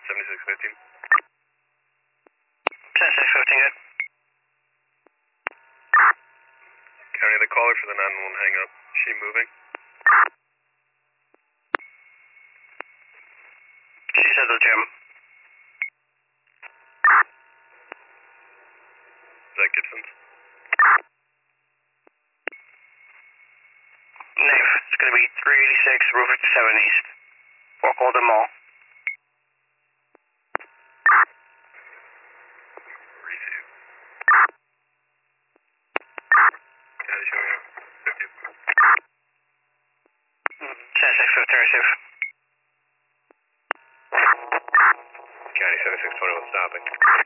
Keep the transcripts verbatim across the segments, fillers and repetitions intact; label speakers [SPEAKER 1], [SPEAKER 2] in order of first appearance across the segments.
[SPEAKER 1] seventy-six fifteen.
[SPEAKER 2] seventy-six fifteen, good.
[SPEAKER 1] County, the caller for the nine one one hang up. Is she moving?
[SPEAKER 2] She's at the gym.
[SPEAKER 1] Is that Gibson's?
[SPEAKER 2] Nave, it's going to be three eighty-six, Route fifty-seven East. Walk Walden Mall.
[SPEAKER 1] Receive. County showing up. fifty.
[SPEAKER 2] seventy-six fifteen, receive.
[SPEAKER 1] County seventy-six twenty-one stopping.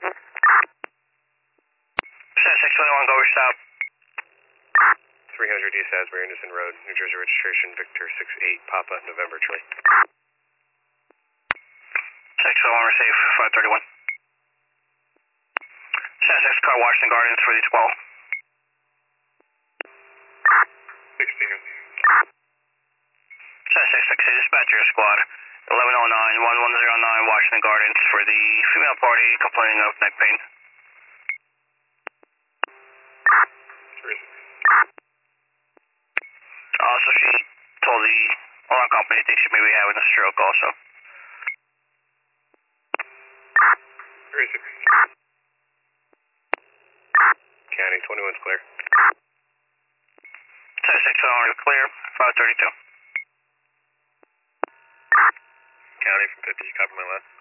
[SPEAKER 2] seventy-six twenty-one, go stop.
[SPEAKER 1] three hundred East Asbury Anderson Road, New Jersey registration, Victor six eight, Papa, November Charlie.
[SPEAKER 2] six twenty-one, receive, five thirty-one. seventy-six car, Washington Gardens, for the twelve.
[SPEAKER 1] sixteen.
[SPEAKER 2] seventy-six sixty, dispatcher squad, eleven oh nine, one one zero nine, Washington Gardens, for the female party complaining of neck pain. Also, she told the alarm company that she may be having a stroke also.
[SPEAKER 1] County twenty-one's clear.
[SPEAKER 2] seventy-six twenty-one, clear, five thirty-two.
[SPEAKER 1] County from fifty, you copy my last?